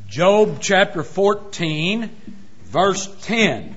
Job chapter 14, verse 10.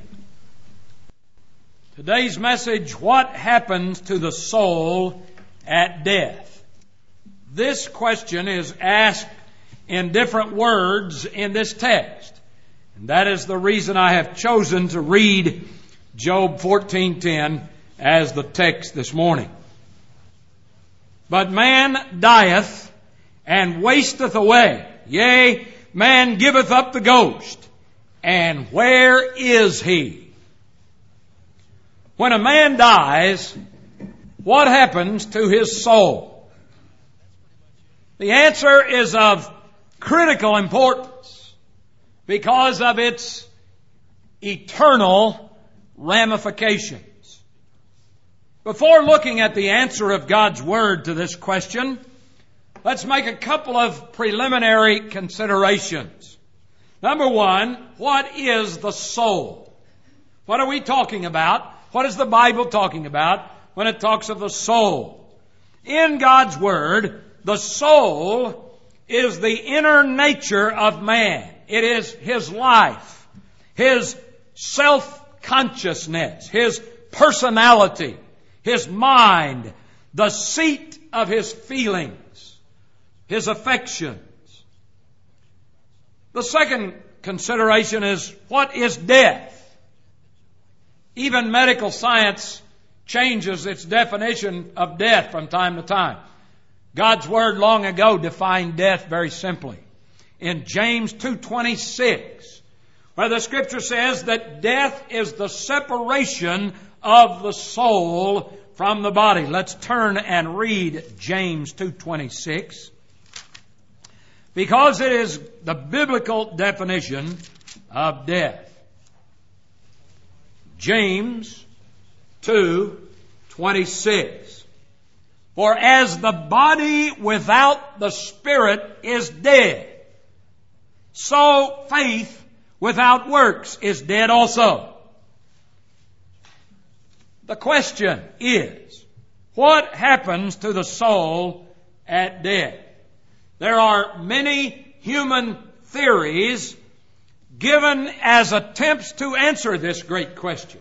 Today's message, what happens to the soul at death? This question is asked in different words in this text. And that is the reason I have chosen to read Job 14:10 as the text this morning. But man dieth and wasteth away. Yea, man giveth up the ghost. And where is he? When a man dies, what happens to his soul? The answer is of critical importance because of its eternal ramifications. Before looking at the answer of God's Word to this question, let's make a couple of preliminary considerations. Number one, what is the soul? What are we talking about? What is the Bible talking about when it talks of the soul? In God's Word, the soul is the inner nature of man. It is his life, his self-consciousness, his personality, his mind, the seat of his feelings, his affections. The second consideration is, what is death? Even medical science changes its definition of death from time to time. God's Word long ago defined death very simply. In James 2:26, where the Scripture says that death is the separation of the soul from the body. Let's turn and read James 2:26. Because it is the biblical definition of death. James 2:26. For as the body without the spirit is dead, so faith without works is dead also. The question is, what happens to the soul at death? There are many human theories given as attempts to answer this great question.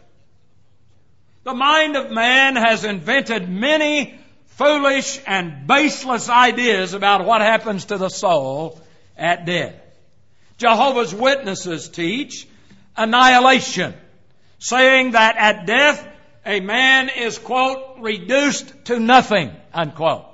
The mind of man has invented many foolish and baseless ideas about what happens to the soul at death. Jehovah's Witnesses teach annihilation, saying that at death a man is, quote, reduced to nothing, unquote.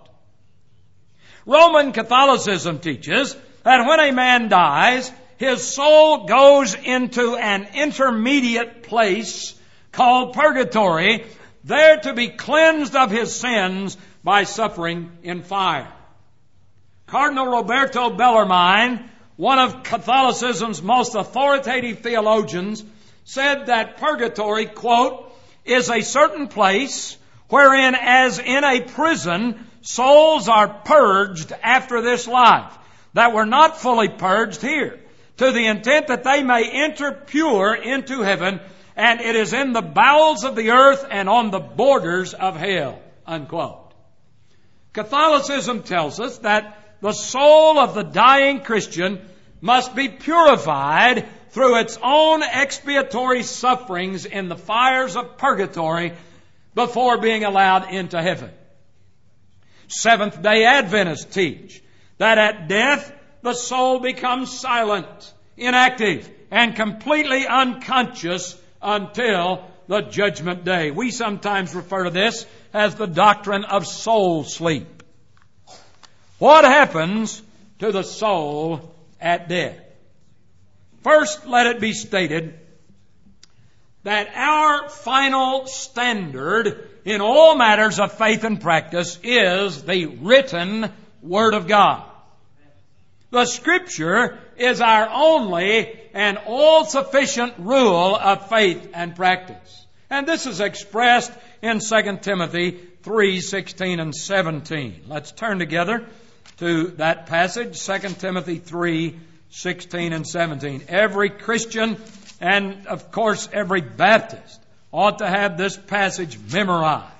Roman Catholicism teaches that when a man dies, his soul goes into an intermediate place called purgatory, there to be cleansed of his sins by suffering in fire. Cardinal Roberto Bellarmine, one of Catholicism's most authoritative theologians, said that purgatory, quote, is a certain place wherein, as in a prison, souls are purged after this life that were not fully purged here, to the intent that they may enter pure into heaven, and it is in the bowels of the earth and on the borders of hell, unquote. Catholicism tells us that the soul of the dying Christian must be purified through its own expiatory sufferings in the fires of purgatory before being allowed into heaven. Seventh-day Adventists teach that at death the soul becomes silent, inactive, and completely unconscious until the judgment day. We sometimes refer to this as the doctrine of soul sleep. What happens to the soul at death? First, let it be stated that our final standard in all matters of faith and practice is the written Word of God. The Scripture is our only and all-sufficient rule of faith and practice. And this is expressed in 2 Timothy 3:16 and 17. Let's turn together to that passage, 2 Timothy 3:16 and 17. Every Christian and, of course, every Baptist ought to have this passage memorized.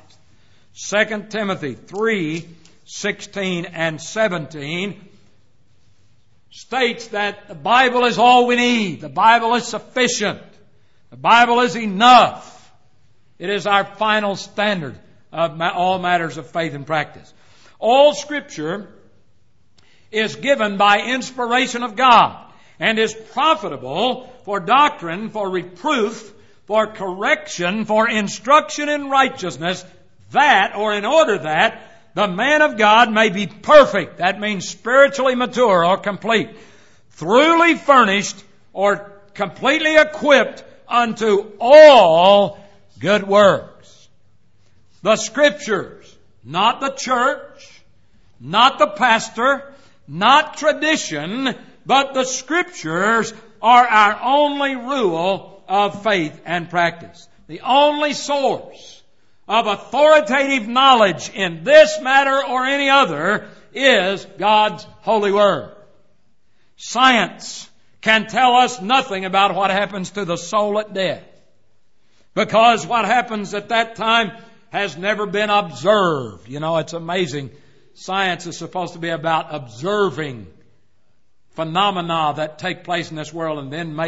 2 Timothy 3:16 and 17. states that the Bible is all we need. The Bible is sufficient. The Bible is enough. It is our final standard of all matters of faith and practice. All Scripture is given by inspiration of God and is profitable for doctrine, for reproof, for correction, for instruction in righteousness, that, or in order that, the man of God may be perfect. That means spiritually mature or complete, thoroughly furnished or completely equipped unto all good works. The Scriptures, not the church, not the pastor, not tradition, but the Scriptures are our only rule of faith and practice. The only source of authoritative knowledge in this matter or any other is God's holy word. Science can tell us nothing about what happens to the soul at death, because what happens at that time has never been observed. You know, it's amazing. Science is supposed to be about observing phenomena that take place in this world and then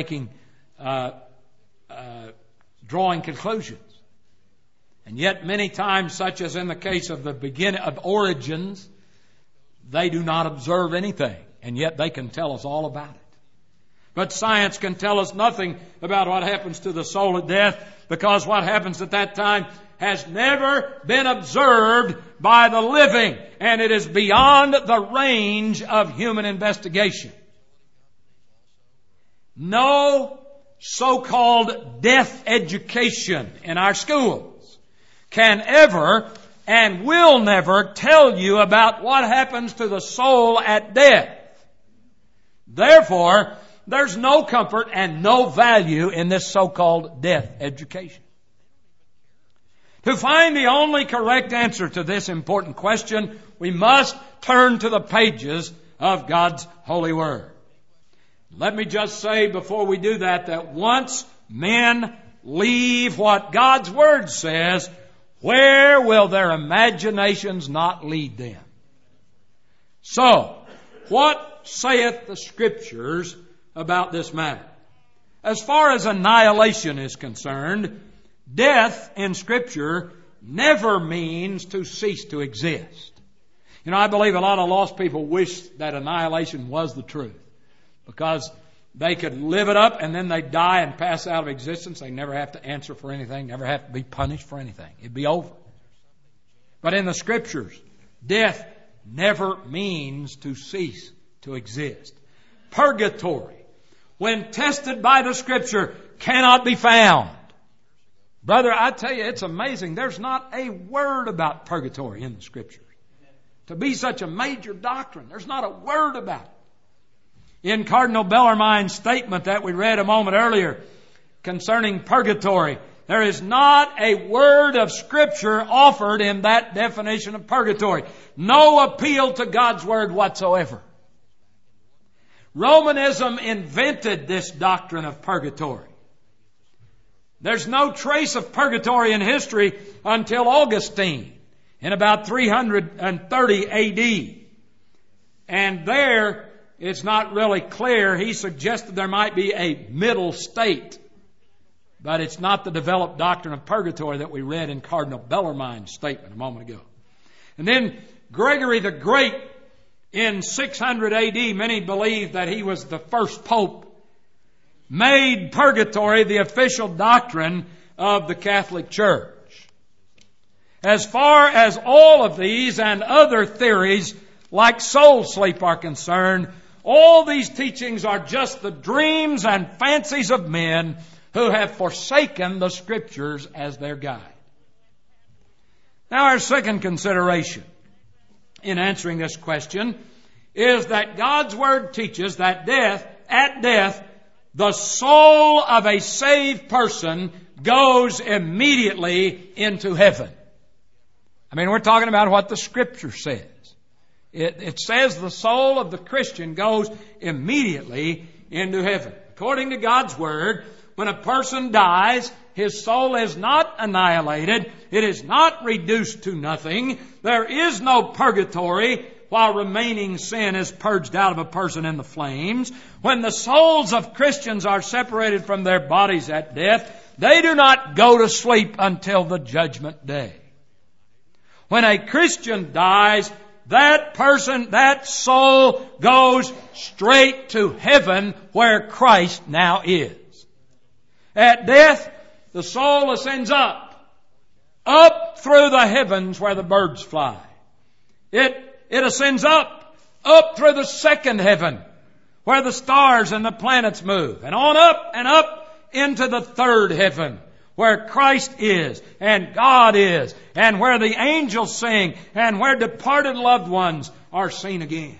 drawing conclusions. And yet many times, such as in the case of the beginning of origins, they do not observe anything, and yet they can tell us all about it. But science can tell us nothing about what happens to the soul at death, because what happens at that time has never been observed by the living, and it is beyond the range of human investigation. No so-called death education in our schools can ever and will never tell you about what happens to the soul at death. Therefore, there's no comfort and no value in this so-called death education. To find the only correct answer to this important question, we must turn to the pages of God's holy word. Let me just say before we do that once men leave what God's word says, where will their imaginations not lead them? So, what saith the Scriptures about this matter? As far as annihilation is concerned, death in Scripture never means to cease to exist. You know, I believe a lot of lost people wish that annihilation was the truth, because they could live it up and then they die and pass out of existence. They never have to answer for anything, never have to be punished for anything. It'd be over. But in the Scriptures, death never means to cease to exist. Purgatory, when tested by the Scripture, cannot be found. Brother, I tell you, it's amazing. There's not a word about purgatory in the Scriptures. To be such a major doctrine, there's not a word about it. In Cardinal Bellarmine's statement that we read a moment earlier concerning purgatory, there is not a word of Scripture offered in that definition of purgatory. No appeal to God's word whatsoever. Romanism invented this doctrine of purgatory. There's no trace of purgatory in history until Augustine in about 330 A.D. And there, it's not really clear. He suggested there might be a middle state. But it's not the developed doctrine of purgatory that we read in Cardinal Bellarmine's statement a moment ago. And then Gregory the Great in 600 A.D., many believe that he was the first pope, made purgatory the official doctrine of the Catholic Church. As far as all of these and other theories like soul sleep are concerned, all these teachings are just the dreams and fancies of men who have forsaken the Scriptures as their guide. Now, our second consideration in answering this question is that God's Word teaches that at death, the soul of a saved person goes immediately into heaven. I mean, we're talking about what the Scripture says. It says the soul of the Christian goes immediately into heaven. According to God's Word, when a person dies, his soul is not annihilated. It is not reduced to nothing. There is no purgatory while remaining sin is purged out of a person in the flames, when the souls of Christians are separated from their bodies at death, they do not go to sleep until the judgment day. When a Christian dies, that person, that soul goes straight to heaven where Christ now is. At death, the soul ascends up through the heavens where the birds fly. It ascends up through the second heaven where the stars and the planets move, and on up and up into the third heaven where Christ is and God is, and where the angels sing, and where departed loved ones are seen again.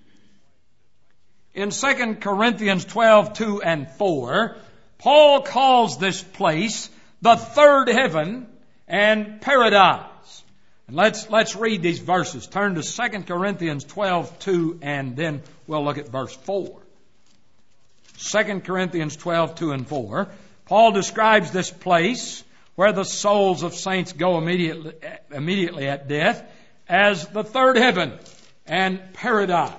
In 2 Corinthians 12:2 and 4, Paul calls this place the third heaven and paradise. And let's read these verses. Turn to 2 Corinthians 12:2 and then we'll look at verse 4. 2 Corinthians 12:2 and 4. Paul describes this place where the souls of saints go immediately at death as the third heaven and paradise.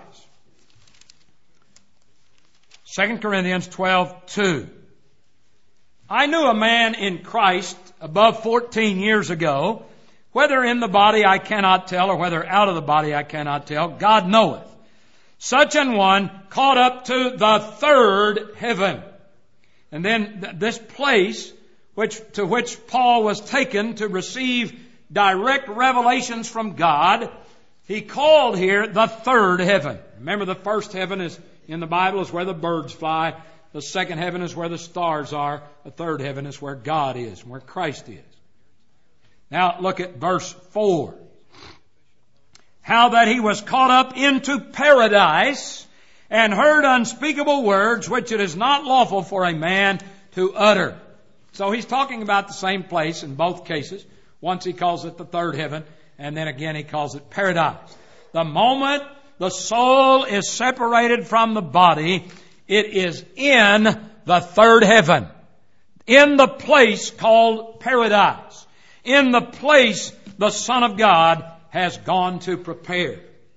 2 Corinthians 12:2. I knew a man in Christ above 14 years ago, whether in the body I cannot tell, or whether out of the body I cannot tell, God knoweth. Such an one caught up to the third heaven. And then this place to which Paul was taken to receive direct revelations from God, he called here the third heaven. Remember, the first heaven is in the Bible is where the birds fly. The second heaven is where the stars are. The third heaven is where God is, where Christ is. Now look at verse 4. How that he was caught up into paradise and heard unspeakable words which it is not lawful for a man to utter. So he's talking about the same place in both cases. Once he calls it the third heaven, and then again he calls it paradise. The moment the soul is separated from the body, it is in the third heaven, in the place called paradise, in the place the Son of God has gone to prepare.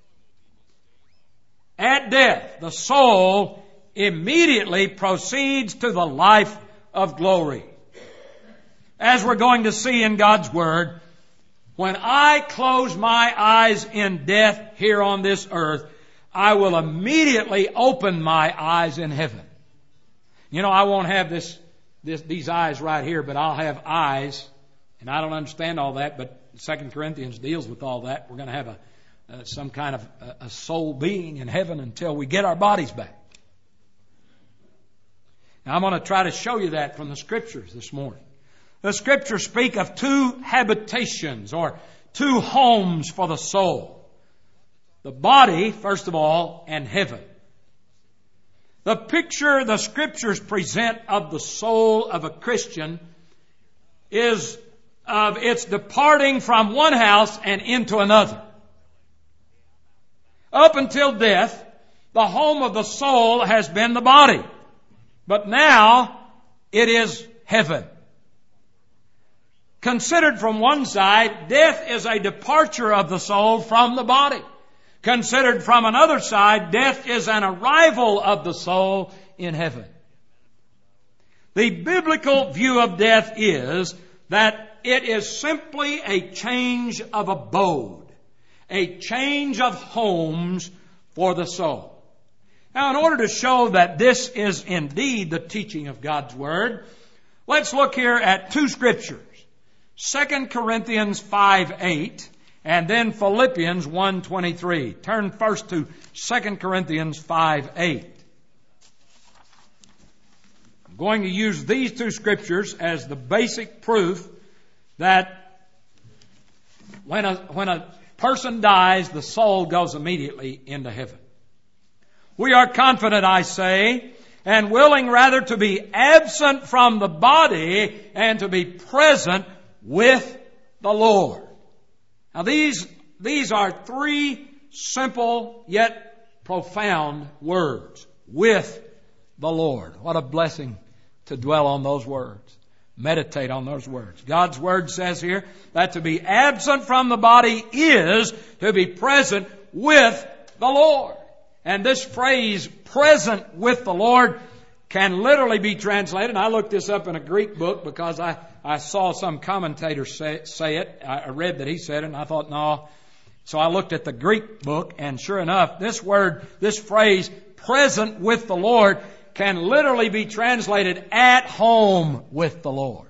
At death, the soul immediately proceeds to the life of glory. As we're going to see in God's Word, when I close my eyes in death here on this earth, I will immediately open my eyes in heaven. You know, I won't have these eyes right here, but I'll have eyes, and I don't understand all that, but 2 Corinthians deals with all that. We're going to have some kind of a soul being in heaven until we get our bodies back. Now, I'm going to try to show you that from the Scriptures this morning. The Scriptures speak of two habitations or two homes for the soul. The body, first of all, and heaven. The picture the Scriptures present of the soul of a Christian is of its departing from one house and into another. Up until death, the home of the soul has been the body. But now, it is heaven. Considered from one side, death is a departure of the soul from the body. Considered from another side, death is an arrival of the soul in heaven. The biblical view of death is that it is simply a change of abode, a change of homes for the soul. Now, in order to show that this is indeed the teaching of God's Word, let's look here at two Scriptures. 2 Corinthians 5:8 and then Philippians 1:23. Turn first to 2 Corinthians 5:8. I'm going to use these two Scriptures as the basic proof that when a person dies, the soul goes immediately into heaven. We are confident, I say, and willing rather to be absent from the body and to be present with the Lord. Now these are three simple yet profound words. With the Lord. What a blessing to dwell on those words. Meditate on those words. God's Word says here that to be absent from the body is to be present with the Lord. And this phrase, present with the Lord, can literally be translated. And I looked this up in a Greek book because I saw some commentator say it. I read that he said it, and I thought, no. So I looked at the Greek book, and sure enough, this phrase, present with the Lord, can literally be translated at home with the Lord.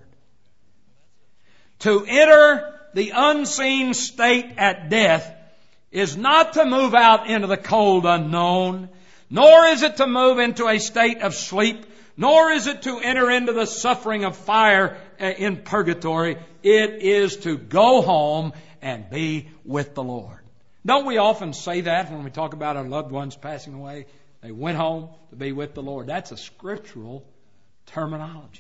To enter the unseen state at death is not to move out into the cold unknown, nor is it to move into a state of sleep, nor is it to enter into the suffering of fire in purgatory. It is to go home and be with the Lord. Don't we often say that when we talk about our loved ones passing away? They went home to be with the Lord. That's a scriptural terminology.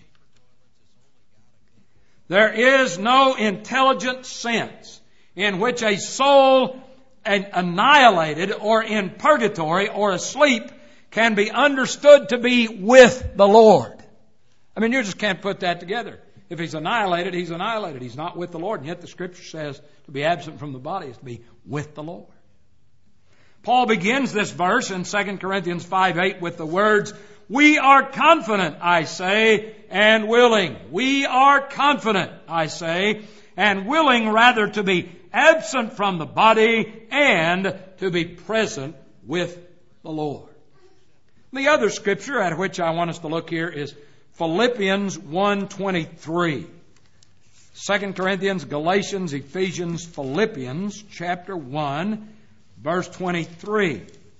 There is no intelligent sense in which a soul annihilated or in purgatory or asleep can be understood to be with the Lord. I mean, you just can't put that together. If he's annihilated, he's annihilated. He's not with the Lord. And yet the Scripture says to be absent from the body is to be with the Lord. Paul begins this verse in 2 Corinthians 5:8 with the words, "We are confident, I say, and willing." We are confident, I say, and willing rather to be absent from the body and to be present with the Lord. The other scripture at which I want us to look here is Philippians 1:23. 2 Corinthians, Galatians, Ephesians, Philippians, chapter 1, verse 23.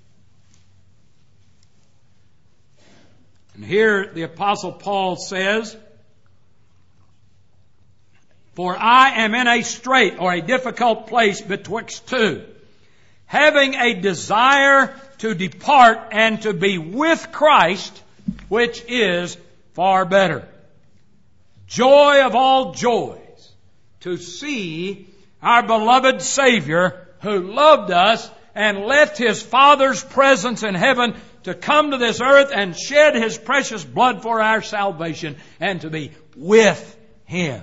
And here the Apostle Paul says, "For I am in a strait," or a difficult place, "betwixt two, having a desire to depart and to be with Christ, which is far better." Joy of all joys to see our beloved Savior, who loved us and left His Father's presence in heaven to come to this earth and shed His precious blood for our salvation, and to be with Him.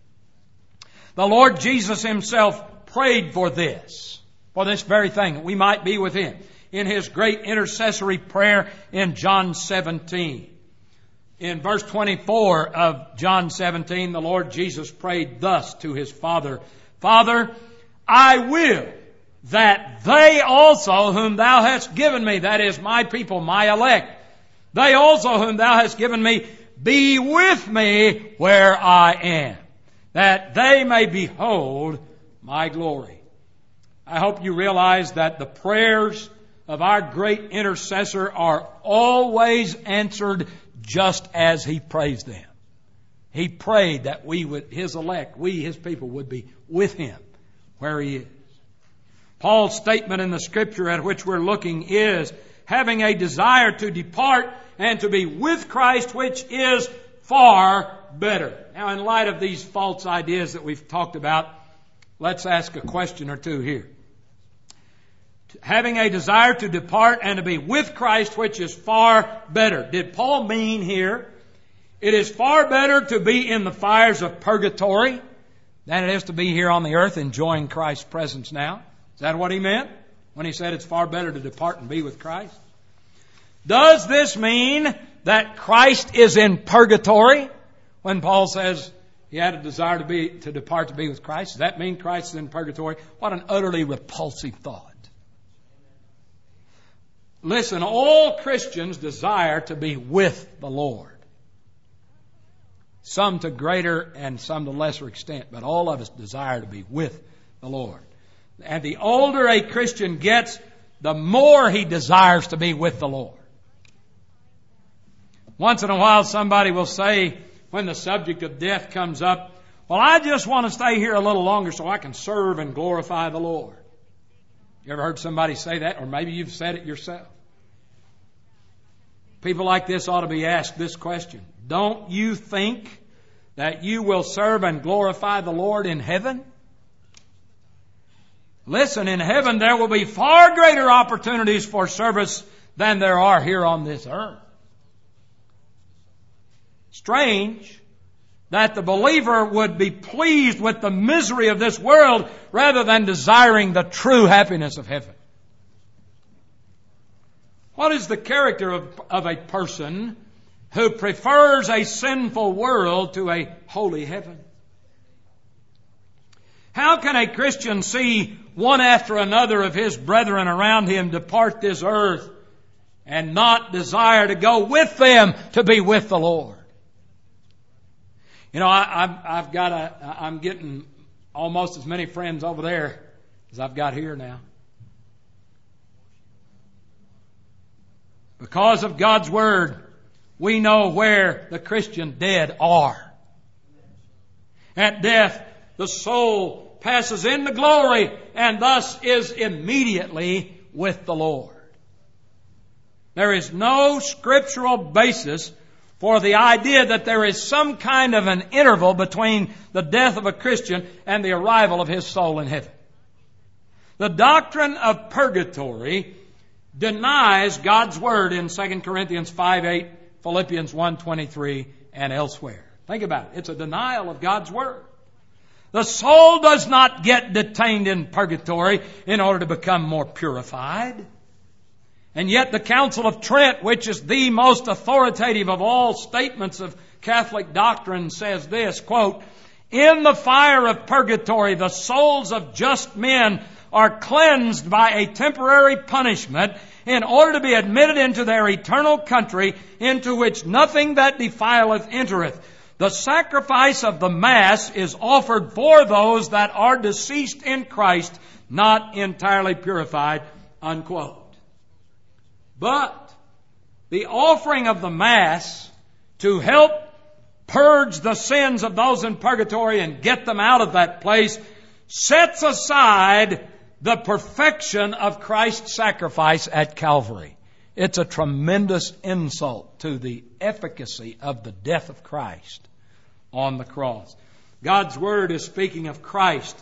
The Lord Jesus Himself prayed for this very thing, that we might be with Him, in His great intercessory prayer in John 17. In verse 24 of John 17, the Lord Jesus prayed thus to His Father, "Father, I will that they also whom Thou hast given me," that is, my people, my elect, "they also whom Thou hast given me be with me where I am, that they may behold my glory." I hope you realize that the prayers of our great intercessor are always answered just as He prays them. He prayed that we would, His elect, we, His people, would be with Him where He is. Paul's statement in the Scripture at which we're looking is, having a desire to depart and to be with Christ, which is far better. Now, in light of these false ideas that we've talked about, let's ask a question or two here. Having a desire to depart and to be with Christ, which is far better. Did Paul mean here, it is far better to be in the fires of purgatory than it is to be here on the earth enjoying Christ's presence now? Is that what he meant when he said it's far better to depart and be with Christ? Does this mean that Christ is in purgatory when Paul says he had a desire to depart to be with Christ? Does that mean Christ is in purgatory? What an utterly repulsive thought. Listen, all Christians desire to be with the Lord. Some to greater and some to lesser extent, but all of us desire to be with the Lord. And the older a Christian gets, the more he desires to be with the Lord. Once in a while somebody will say, when the subject of death comes up, "Well, I just want to stay here a little longer so I can serve and glorify the Lord." You ever heard somebody say that? Or maybe you've said it yourself. People like this ought to be asked this question: don't you think that you will serve and glorify the Lord in heaven? Listen, in heaven there will be far greater opportunities for service than there are here on this earth. Strange that the believer would be pleased with the misery of this world rather than desiring the true happiness of heaven. What is the character of a person who prefers a sinful world to a holy heaven? How can a Christian see one after another of his brethren around him depart this earth and not desire to go with them to be with the Lord? You know, I'm getting almost as many friends over there as I've got here now. Because of God's Word, we know where the Christian dead are. At death, the soul passes into glory and thus is immediately with the Lord. There is no scriptural basis for the idea that there is some kind of an interval between the death of a Christian and the arrival of his soul in heaven. The doctrine of purgatory denies God's Word in 2 Corinthians 5:8, Philippians 1:23, and elsewhere. Think about it. It's a denial of God's Word. The soul does not get detained in purgatory in order to become more purified. And yet the Council of Trent, which is the most authoritative of all statements of Catholic doctrine, says this, quote, "In the fire of purgatory, the souls of just men are cleansed by a temporary punishment in order to be admitted into their eternal country, into which nothing that defileth entereth. The sacrifice of the Mass is offered for those that are deceased in Christ, not entirely purified," unquote. But the offering of the Mass to help purge the sins of those in purgatory and get them out of that place sets aside the perfection of Christ's sacrifice at Calvary. It's a tremendous insult to the efficacy of the death of Christ on the cross. God's Word is speaking of Christ.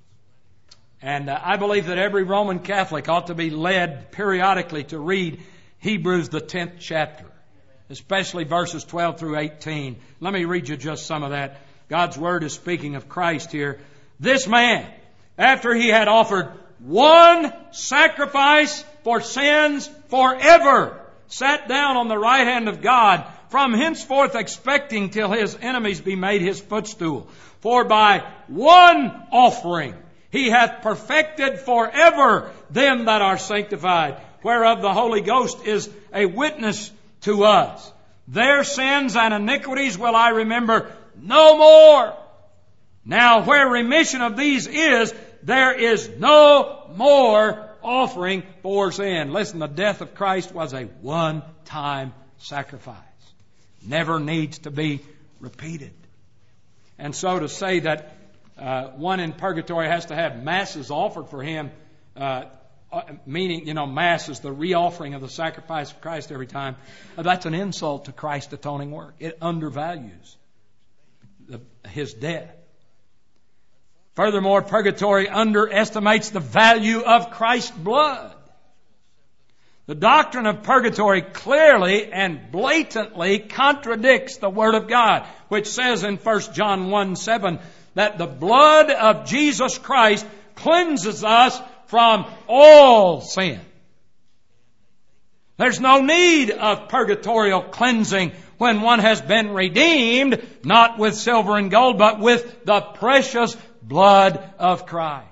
And I believe that every Roman Catholic ought to be led periodically to read Hebrews, the 10th chapter, especially verses 12 through 18. Let me read you just some of that. God's Word is speaking of Christ here. "This man, after he had offered one sacrifice for sins forever, sat down on the right hand of God, from henceforth expecting till his enemies be made his footstool. For by one offering he hath perfected forever them that are sanctified, whereof the Holy Ghost is a witness to us. Their sins and iniquities will I remember no more. Now where remission of these is, there is no more offering for sin." Listen, the death of Christ was a one-time sacrifice. Never needs to be repeated. And so to say that one in purgatory has to have masses offered for him, meaning, Mass is the re-offering of the sacrifice of Christ every time, that's an insult to Christ's atoning work. It undervalues His death. Furthermore, purgatory underestimates the value of Christ's blood. The doctrine of purgatory clearly and blatantly contradicts the Word of God, which says in 1 John 1:7 that the blood of Jesus Christ cleanses us from all sin. There's no need of purgatorial cleansing when one has been redeemed, not with silver and gold, but with the precious blood of Christ.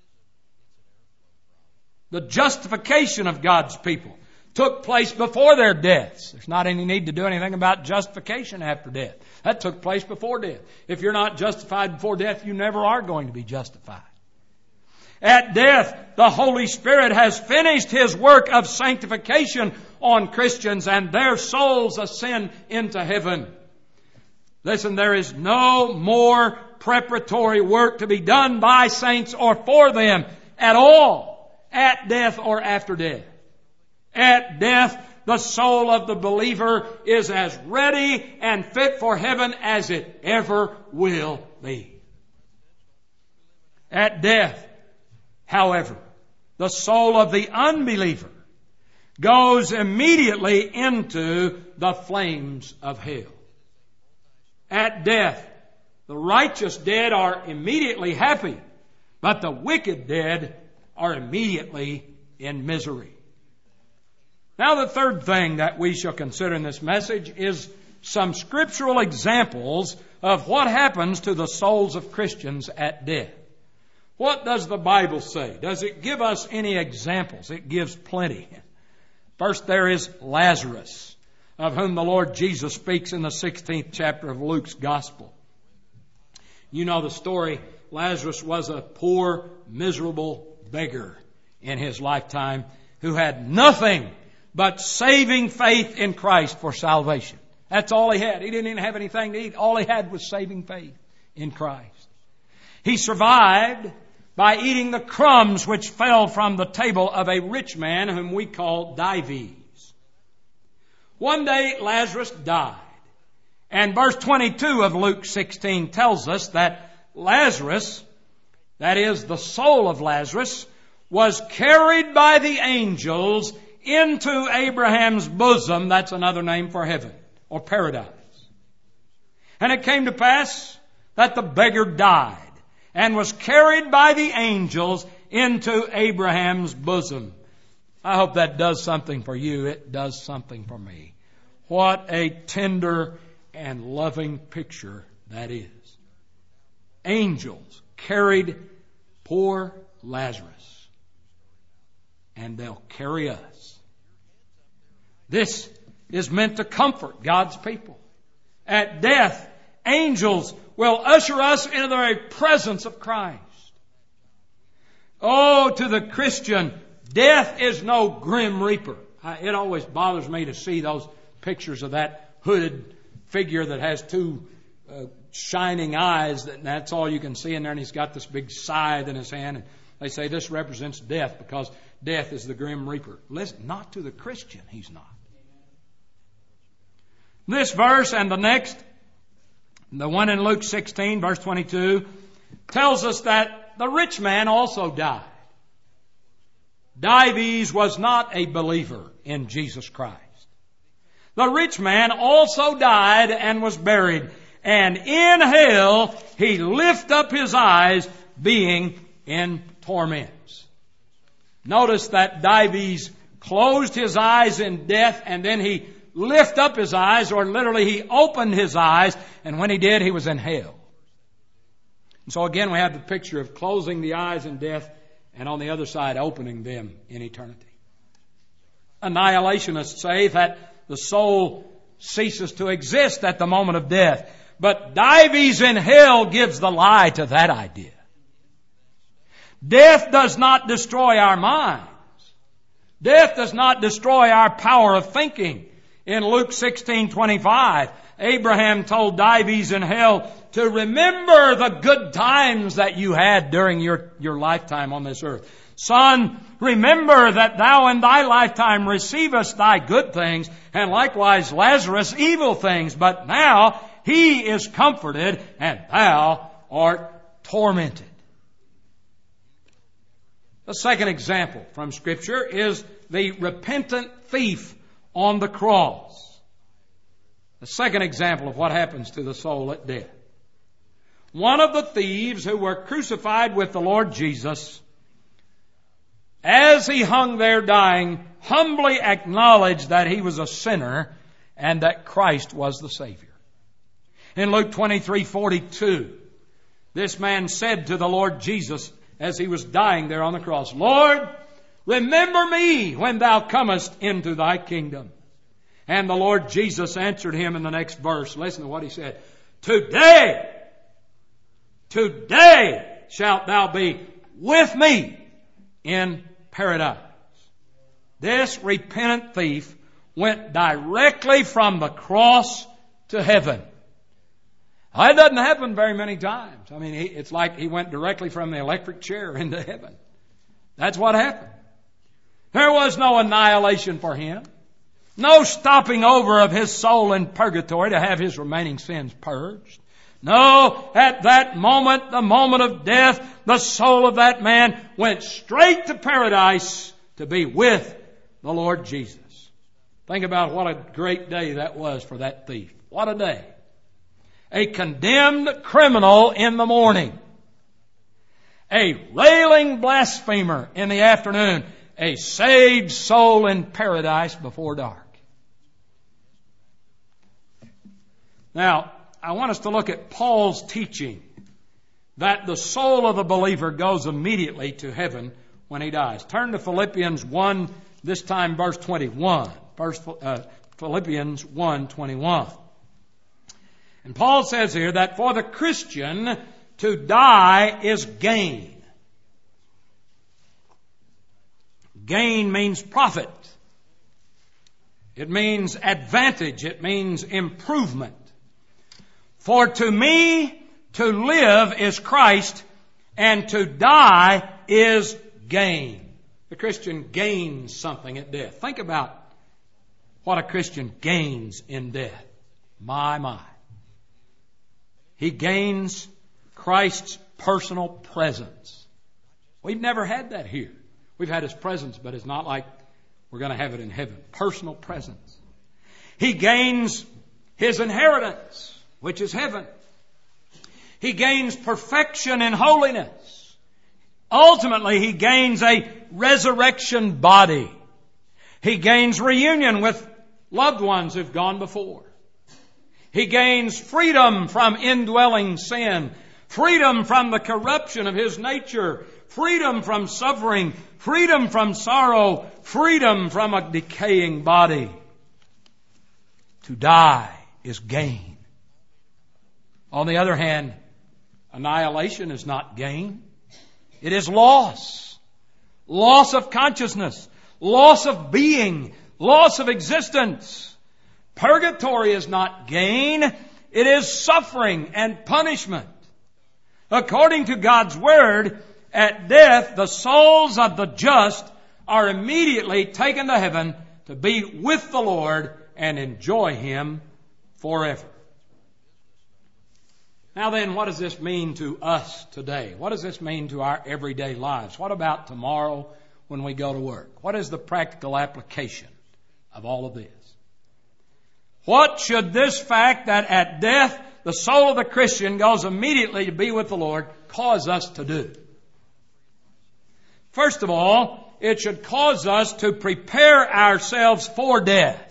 The justification of God's people took place before their deaths. There's not any need to do anything about justification after death. That took place before death. If you're not justified before death, you never are going to be justified. At death, the Holy Spirit has finished His work of sanctification on Christians, and their souls ascend into heaven. Listen, there is no more preparatory work to be done by saints or for them at all, at death or after death. At death, the soul of the believer is as ready and fit for heaven as it ever will be. At death, however, the soul of the unbeliever goes immediately into the flames of hell. At death, the righteous dead are immediately happy, but the wicked dead are immediately in misery. Now the third thing that we shall consider in this message is some scriptural examples of what happens to the souls of Christians at death. What does the Bible say? Does it give us any examples? It gives plenty. First, there is Lazarus, of whom the Lord Jesus speaks in the 16th chapter of Luke's Gospel. You know the story. Lazarus was a poor, miserable beggar in his lifetime who had nothing but saving faith in Christ for salvation. That's all he had. He didn't even have anything to eat. All he had was saving faith in Christ. He survived by eating the crumbs which fell from the table of a rich man whom we call Dives. One day Lazarus died. And verse 22 of Luke 16 tells us that Lazarus, that is the soul of Lazarus, was carried by the angels into Abraham's bosom. That's another name for heaven or paradise. And it came to pass that the beggar died and was carried by the angels into Abraham's bosom. I hope that does something for you. It does something for me. What a tender and loving picture that is. Angels carried poor Lazarus, and they'll carry us. This is meant to comfort God's people. At death, angels will usher us into the very presence of Christ. Oh, to the Christian, death is no grim reaper. It always bothers me to see those pictures of that hooded figure that has two shining eyes. That's all you can see in there, and he's got this big scythe in his hand. And they say this represents death because death is the grim reaper. Listen, not to the Christian, he's not. This verse and the next, the one in Luke 16, verse 22, tells us that the rich man also died. Dives was not a believer in Jesus Christ. The rich man also died and was buried. And in hell he lifted up his eyes, being in torments. Notice that Dives closed his eyes in death, and then he lifted up his eyes, or literally he opened his eyes, and when he did, he was in hell. And so again we have the picture of closing the eyes in death, and on the other side opening them in eternity. Annihilationists say that the soul ceases to exist at the moment of death. But Dives in hell gives the lie to that idea. Death does not destroy our minds. Death does not destroy our power of thinking. In Luke 16:25, Abraham told Dives in hell to remember the good times that you had during your lifetime on this earth. Son, remember that thou in thy lifetime receivest thy good things, and likewise Lazarus evil things. But now he is comforted, and thou art tormented. The second example from Scripture is the repentant thief on the cross. The second example of what happens to the soul at death. One of the thieves who were crucified with the Lord Jesus, as he hung there dying, humbly acknowledged that he was a sinner and that Christ was the Savior. In Luke 23:42, this man said to the Lord Jesus as he was dying there on the cross, Lord, remember me when thou comest into thy kingdom. And the Lord Jesus answered him in the next verse. Listen to what he said. Today shalt thou be with me in paradise. This repentant thief went directly from the cross to heaven. It doesn't happen very many times. I mean, it's like he went directly from the electric chair into heaven. That's what happened. There was no annihilation for him. No stopping over of his soul in purgatory to have his remaining sins purged. No, at that moment, the moment of death, the soul of that man went straight to paradise to be with the Lord Jesus. Think about what a great day that was for that thief. What a day. A condemned criminal in the morning. A railing blasphemer in the afternoon. a saved soul in paradise before dark. Now, I want us to look at Paul's teaching that the soul of the believer goes immediately to heaven when he dies. Turn to Philippians 1, this time verse 21. Philippians 1:21. And Paul says here that for the Christian to die is gain. Gain means profit. It means advantage. It means improvement. For to me, to live is Christ, and to die is gain. The Christian gains something at death. Think about what a Christian gains in death. My. He gains Christ's personal presence. We've never had that here. We've had His presence, but it's not like we're going to have it in heaven. Personal presence. He gains His inheritance, which is heaven. He gains perfection in holiness. Ultimately, he gains a resurrection body. He gains reunion with loved ones who've gone before. He gains freedom from indwelling sin, freedom from the corruption of his nature, freedom from suffering, freedom from sorrow, freedom from a decaying body. To die is gain. On the other hand, annihilation is not gain. It is loss. Loss of consciousness. Loss of being. Loss of existence. Purgatory is not gain. It is suffering and punishment. According to God's Word, at death, the souls of the just are immediately taken to heaven to be with the Lord and enjoy Him forever. Now then, what does this mean to us today? What does this mean to our everyday lives? What about tomorrow when we go to work? What is the practical application of all of this? What should this fact that at death the soul of the Christian goes immediately to be with the Lord cause us to do? First of all, it should cause us to prepare ourselves for death.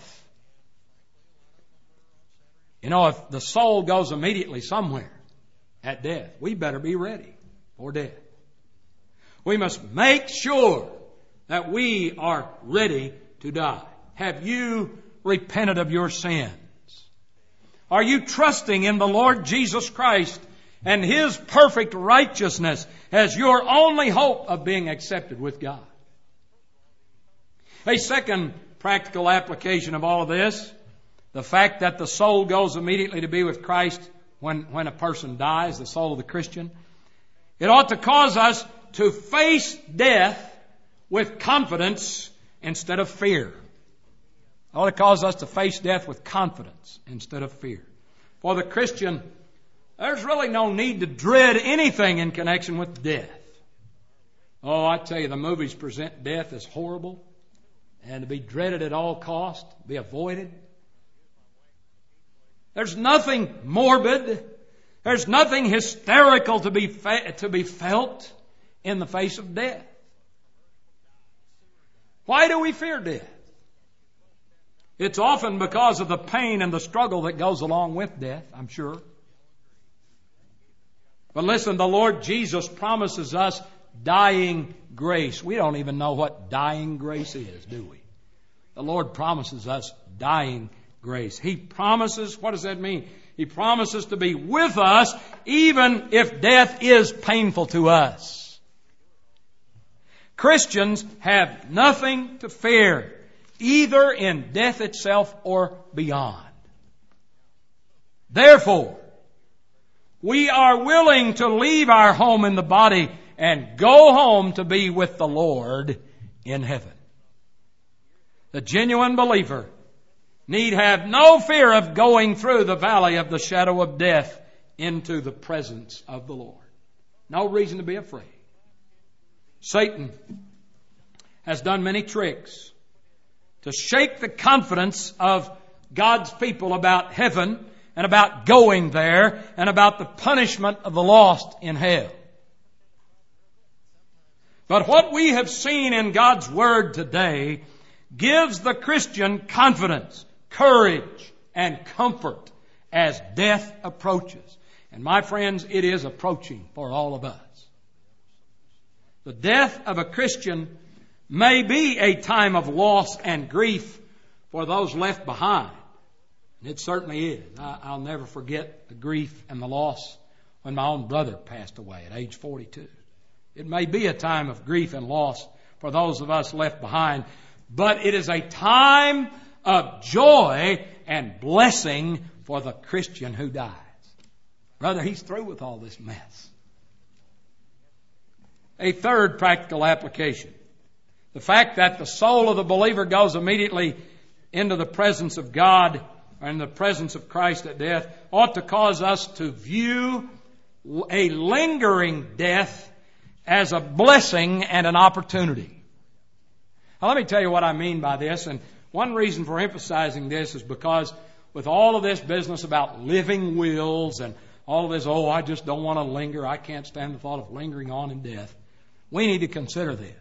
You know, if the soul goes immediately somewhere at death, we better be ready for death. We must make sure that we are ready to die. Have you repented of your sins? Are you trusting in the Lord Jesus Christ and His perfect righteousness as your only hope of being accepted with God? A second practical application of all of this, the fact that the soul goes immediately to be with Christ when a person dies, the soul of the Christian, it ought to cause us to face death with confidence instead of fear. It ought to cause us to face death with confidence instead of fear. For the Christian, there's really no need to dread anything in connection with death. Oh, I tell you, the movies present death as horrible and to be dreaded at all cost, be avoided. There's nothing morbid. There's nothing hysterical to be felt in the face of death. Why do we fear death? It's often because of the pain and the struggle that goes along with death, I'm sure. But listen, the Lord Jesus promises us dying grace. We don't even know what dying grace is, do we? The Lord promises us dying grace. He promises, what does that mean? He promises to be with us even if death is painful to us. Christians have nothing to fear, either in death itself or beyond. Therefore, we are willing to leave our home in the body and go home to be with the Lord in heaven. The genuine believer need have no fear of going through the valley of the shadow of death into the presence of the Lord. No reason to be afraid. Satan has done many tricks to shake the confidence of God's people about heaven and about going there and about the punishment of the lost in hell. But what we have seen in God's Word today gives the Christian confidence, courage, and comfort as death approaches. And my friends, it is approaching for all of us. The death of a Christian may be a time of loss and grief for those left behind. And it certainly is. I'll never forget the grief and the loss when my own brother passed away at age 42. It may be a time of grief and loss for those of us left behind, but it is a time of joy and blessing for the Christian who dies. Brother, he's through with all this mess. A third practical application. The fact that the soul of the believer goes immediately into the presence of God and the presence of Christ at death ought to cause us to view a lingering death as a blessing and an opportunity. Now, let me tell you what I mean by this. And one reason for emphasizing this is because with all of this business about living wills and all of this, I just don't want to linger. I can't stand the thought of lingering on in death. We need to consider this.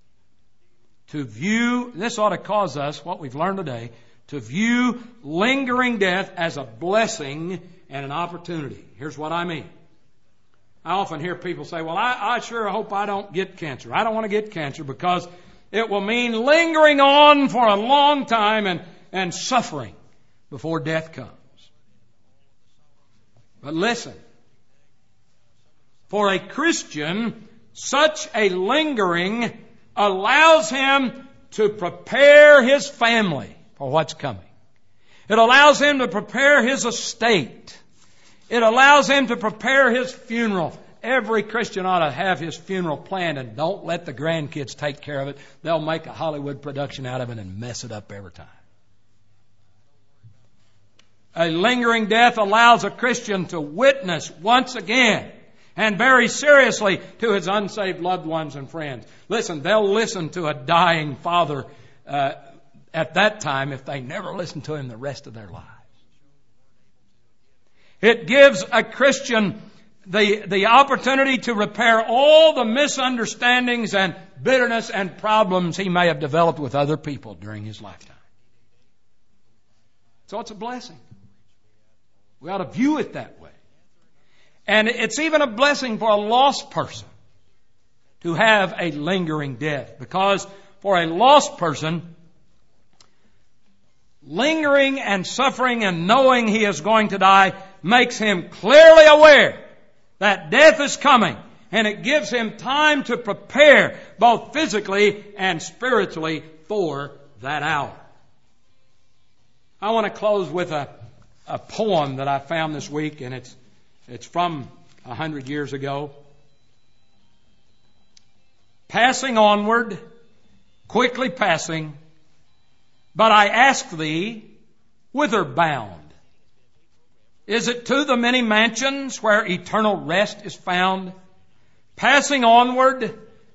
This ought to cause us, what we've learned today, to view lingering death as a blessing and an opportunity. Here's what I mean. I often hear people say, well, I sure hope I don't get cancer. I don't want to get cancer because it will mean lingering on for a long time and suffering before death comes. But listen, for a Christian, such a lingering allows him to prepare his family for what's coming. It allows him to prepare his estate. It allows him to prepare his funeral. Every Christian ought to have his funeral planned, and don't let the grandkids take care of it. They'll make a Hollywood production out of it and mess it up every time. A lingering death allows a Christian to witness once again and very seriously to his unsaved loved ones and friends. Listen, they'll listen to a dying father at that time if they never listen to him the rest of their lives. It gives a Christian the opportunity to repair all the misunderstandings and bitterness and problems he may have developed with other people during his lifetime. So it's a blessing. We ought to view it that way. And it's even a blessing for a lost person to have a lingering death. Because for a lost person, lingering and suffering and knowing he is going to die makes him clearly aware that death is coming. And it gives him time to prepare both physically and spiritually for that hour. I want to close with a poem that I found this week, and it's from 100 years ago. Passing onward, quickly passing, but I ask thee, whither bound? Is it to the many mansions where eternal rest is found? Passing onward,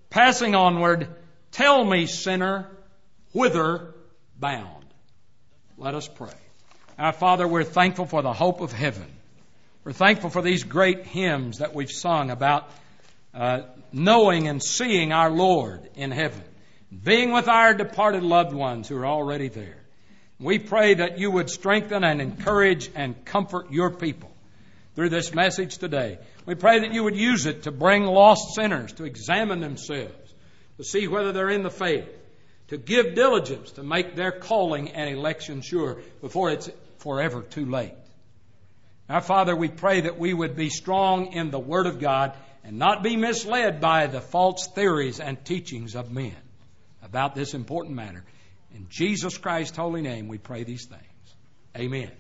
tell me, sinner, whither bound? Let us pray. Our Father, we're thankful for the hope of heaven. We're thankful for these great hymns that we've sung about knowing and seeing our Lord in heaven, being with our departed loved ones who are already there. We pray that you would strengthen and encourage and comfort your people through this message today. We pray that you would use it to bring lost sinners to examine themselves, to see whether they're in the faith, to give diligence to make their calling and election sure before it's forever too late. Our Father, we pray that we would be strong in the Word of God and not be misled by the false theories and teachings of men about this important matter. In Jesus Christ's holy name we pray these things. Amen.